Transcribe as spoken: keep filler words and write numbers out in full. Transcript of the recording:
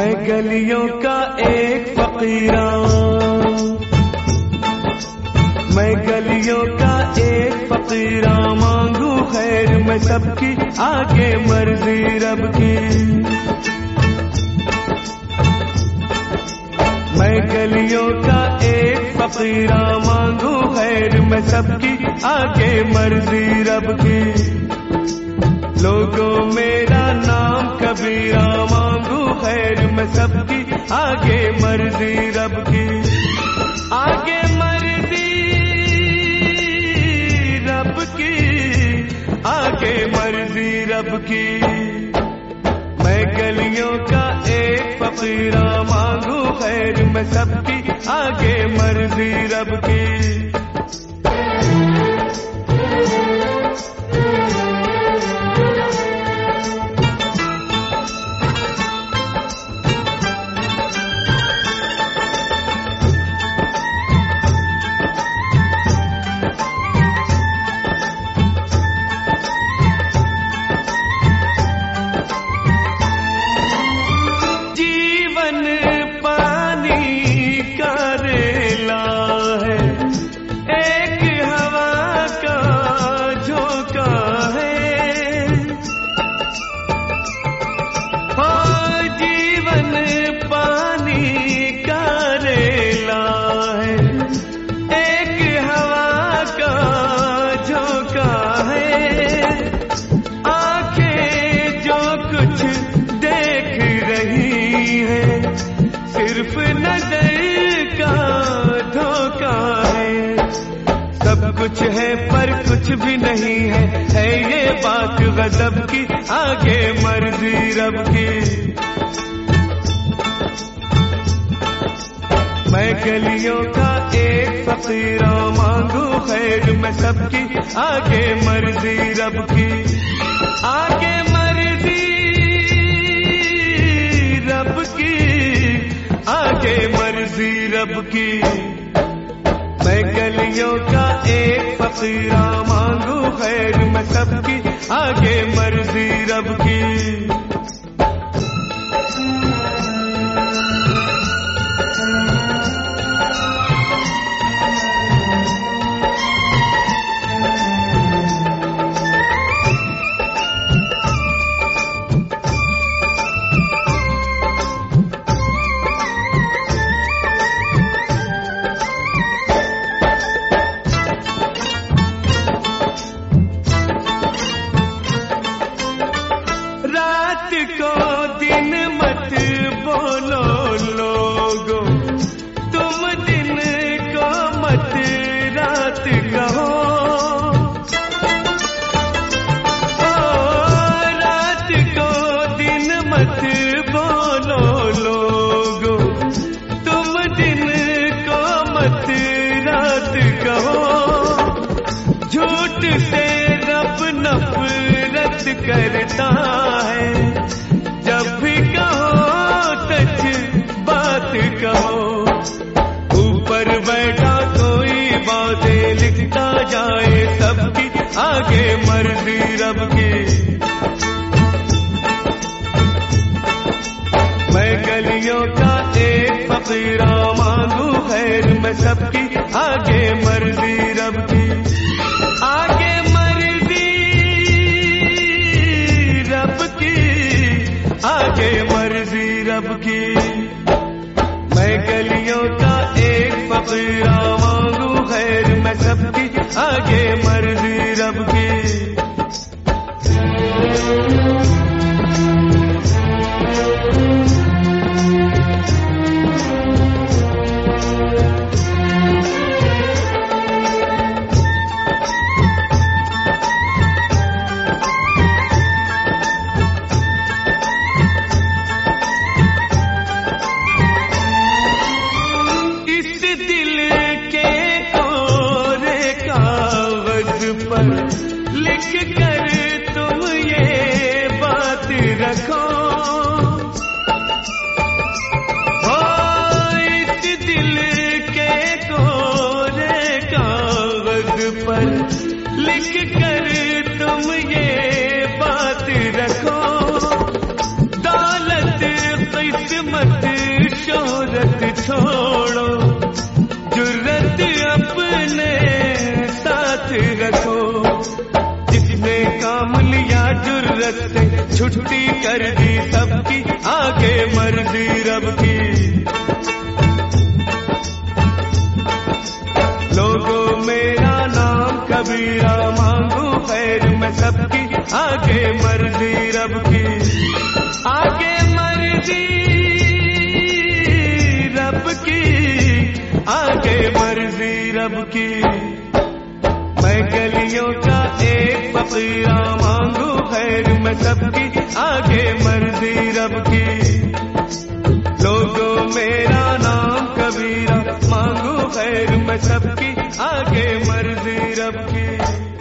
मैं गलियों का एक फकीरा, मैं गलियों का एक फकीरा, मांगू खैर मैं सबकी आगे मर्जी रब की। मैं गलियों का एक फकीरा, मांगू खैर मैं सबकी आगे मर्जी रब की। लोगों मेरा नाम कबीरा, मांगू खैर मैं सबकी आगे मर्जी रब की। आगे मर्जी रब की, आगे मर्जी रब की। मैं गलियों का एक फकीरा, मांगू खैर मैं सबकी आगे मर्जी रब की। सिर्फ नजर का धोखा है, सब कुछ है पर कुछ भी नहीं है, है ये बात गजब की आगे मर्जी रब की। मैं गलियों का एक फकीरा, मांगू खैर मैं सबकी आगे मर्जी रब की। आगे मर्जी रब की, आगे मर्जी रब की। मैं गलियों का एक फकीरा, मांगू खैर मैं सबकी आगे मर्जी रब की। रात को दिन मत बोलो लोगो, तुम दिन को मत रात कहो। ओ रात को दिन मत बोलो लोगो, तुम दिन को मत रात कहो। झूठ से रब नफरत करता है, जब भी कहो सच बात कहो। ऊपर बैठा कोई बातें लिखता जाए, सबकी आगे मर्जी रब की। मैं गलियों का एक फकीरा, मांगू खैर मैं सबकी आगे मर्जी रब की। आगे आगे मर्जी रब की। मैं गलियों का एक फकीरा, मांगू खैर मैं सबकी आगे मर्जी रब की। लिख कर तुम ये बात रखो, हो इस दिल के कोरे कागज पर लिख कर तुम ये बात रखो। दौलत किस्मत मत शोहरत छोड़ो, जुर्रत अपने साथ रखो। जिसने काम लिया जुर्रत से, छुट्टी कर दी सबकी, आगे मर्जी रब की। लोगों मेरा नाम कबीरा, मांगू खैर मैं सबकी, आगे मर्जी रब की। आगे मर्जी रब की, आगे मर्जी रब की। मैं गलियों का एक फकीरा, मांगू खैर मैं सबकी, आगे मर्जी रब की। लोगों मेरा नाम कबीरा, मांगू खैर मैं सबकी, आगे मर्जी रब की।